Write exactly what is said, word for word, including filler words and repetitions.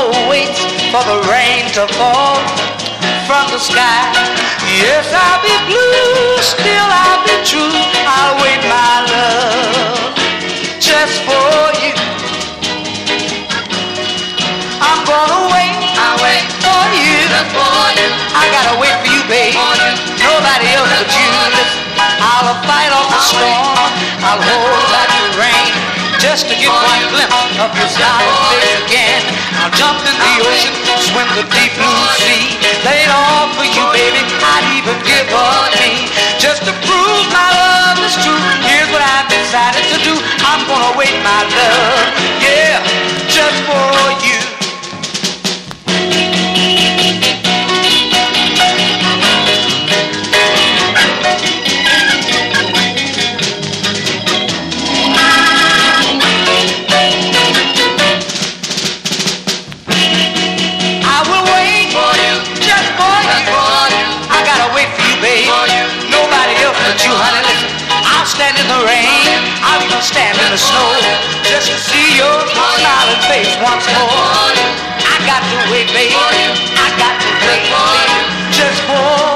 mama waits for the rain to fall from the sky. Yes, I'll be blue, still I'll be true. I'll wait, my love, just for you. I'm gonna wait, I'll wait for you, just for you. I gotta wait for you, babe, nobody else but you. I'll fight off the storm, I'll hold back the rain, just to get one glimpse of your smiling face again. I'll jump in the ocean, swim the deep blue sea, lay it all for you, baby, I'd even give up me, just to prove my love is true. Here's what I've decided to do, I'm gonna wait, my love, yeah, just for you. Stand in the rain, I'll even stand in the snow, just to see your smiling face once more. I got to wait, baby, I got to wait, baby, just for